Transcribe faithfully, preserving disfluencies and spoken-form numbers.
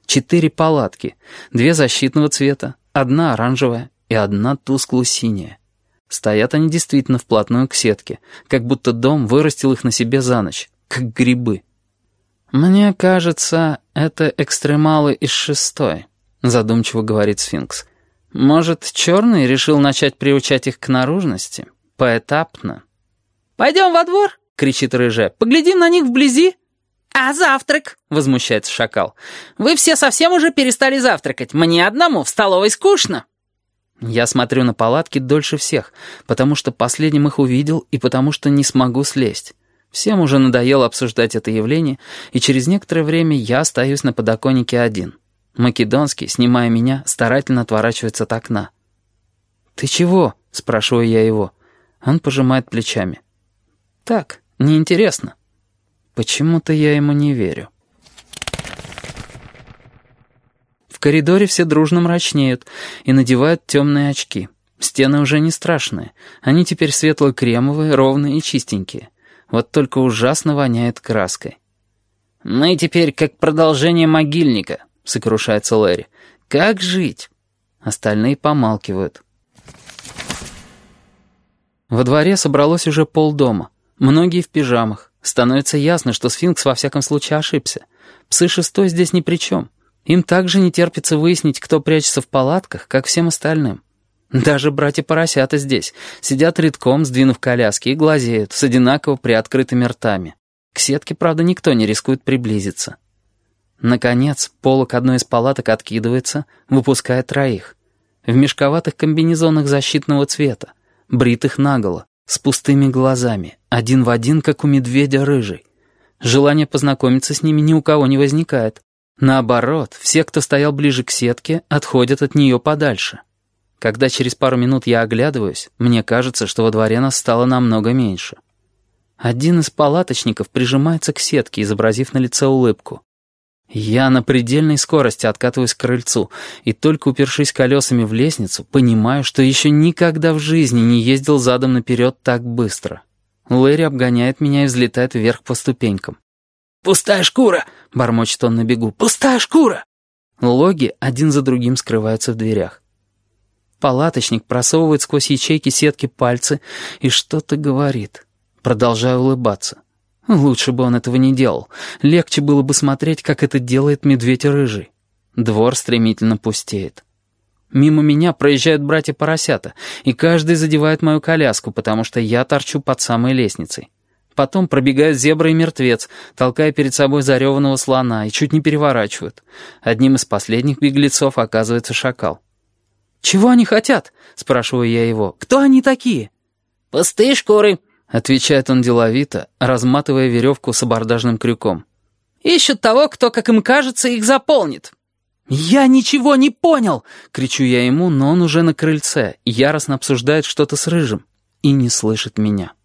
Четыре палатки, две защитного цвета, одна оранжевая и одна тускло-синяя. Стоят они действительно вплотную к сетке, как будто дом вырастил их на себе за ночь, как грибы. «Мне кажется, это экстремалы из шестой», — задумчиво говорит сфинкс. «Может, черный решил начать приучать их к наружности? Поэтапно?» «Пойдем во двор?» — кричит рыжая. «Поглядим на них вблизи». «А завтрак?» — возмущается шакал. «Вы все совсем уже перестали завтракать. Мне одному в столовой скучно». Я смотрю на палатки дольше всех, потому что последним их увидел и потому что не смогу слезть. Всем уже надоело обсуждать это явление, и через некоторое время я остаюсь на подоконнике один. Македонский, снимая меня, старательно отворачивается от окна. «Ты чего?» — спрашиваю я его. Он пожимает плечами. «Так, неинтересно». Почему-то я ему не верю. В коридоре все дружно мрачнеют и надевают темные очки. Стены уже не страшные. Они теперь светло-кремовые, ровные и чистенькие. Вот только ужасно воняет краской. «Мы теперь как продолжение могильника», — сокрушается Лэри. «Как жить?» Остальные помалкивают. Во дворе собралось уже полдома. Многие в пижамах. Становится ясно, что сфинкс во всяком случае ошибся. Псы шестой здесь ни при чем. Им также не терпится выяснить, кто прячется в палатках, как всем остальным. Даже братья-поросята здесь сидят редком, сдвинув коляски, и глазеют с одинаково приоткрытыми ртами. К сетке, правда, никто не рискует приблизиться. Наконец, полог одной из палаток откидывается, выпуская троих. В мешковатых комбинезонах защитного цвета, бритых наголо, с пустыми глазами, один в один, как у медведя рыжий. Желание познакомиться с ними ни у кого не возникает. Наоборот, все, кто стоял ближе к сетке, отходят от нее подальше. Когда через пару минут я оглядываюсь, мне кажется, что во дворе нас стало намного меньше. Один из палаточников прижимается к сетке, изобразив на лице улыбку. Я на предельной скорости откатываюсь к крыльцу, и только упершись колесами в лестницу, понимаю, что еще никогда в жизни не ездил задом наперед так быстро. Лэри обгоняет меня и взлетает вверх по ступенькам. «Пустая шкура!» — бормочет он на бегу. «Пустая шкура!» Логи один за другим скрываются в дверях. Палаточник просовывает сквозь ячейки сетки пальцы и что-то говорит. Продолжаю улыбаться. Лучше бы он этого не делал. Легче было бы смотреть, как это делает медведь рыжий. Двор стремительно пустеет. Мимо меня проезжают братья-поросята, и каждый задевает мою коляску, потому что я торчу под самой лестницей. Потом пробегают зебра и мертвец, толкая перед собой зареванного слона, и чуть не переворачивают. Одним из последних беглецов оказывается шакал. «Чего они хотят?» — спрашиваю я его. «Кто они такие?» «Пустые шкуры», — отвечает он деловито, разматывая веревку с абордажным крюком. «Ищут того, кто, как им кажется, их заполнит». «Я ничего не понял!» — кричу я ему, но он уже на крыльце, яростно обсуждает что-то с рыжим и не слышит меня.